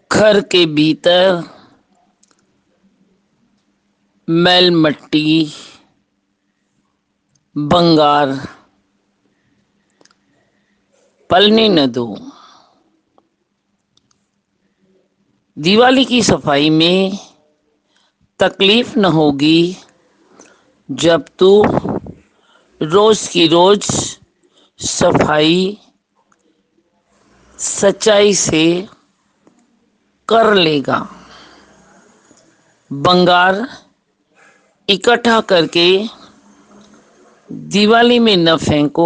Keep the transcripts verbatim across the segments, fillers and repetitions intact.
घर के भीतर मैल मट्टी बंगार पलने न दो। दिवाली की सफाई में तकलीफ न होगी जब तू रोज की रोज सफाई सच्चाई से कर लेगा। बंगार इकट्ठा करके दिवाली में न फेंको,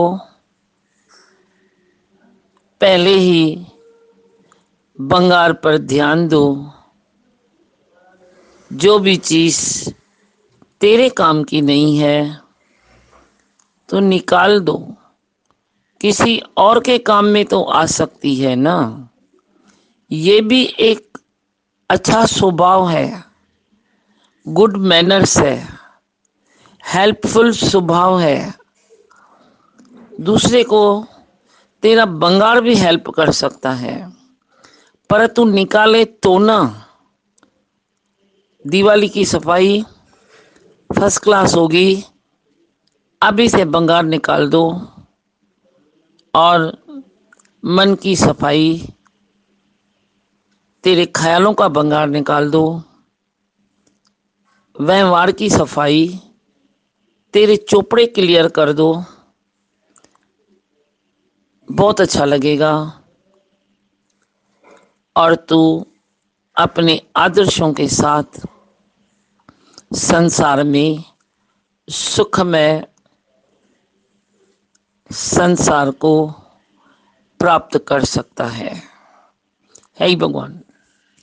पहले ही बंगार पर ध्यान दो। जो भी चीज तेरे काम की नहीं है तो निकाल दो, किसी और के काम में तो आ सकती है ना। ये भी एक अच्छा स्वभाव है, गुड मैनर्स है, हेल्पफुल स्वभाव है। दूसरे को तेरा बंगार भी हेल्प कर सकता है, पर तू निकाले तो ना। दिवाली की सफाई फर्स्ट क्लास होगी, अभी से बंगार निकाल दो और मन की सफाई, तेरे ख्यालों का बंगार निकाल दो। व्यवहार की सफाई, तेरे चोपड़े क्लियर कर दो, बहुत अच्छा लगेगा। और तू अपने आदर्शों के साथ संसार में सुखमय संसार को प्राप्त कर सकता है। हे भगवान।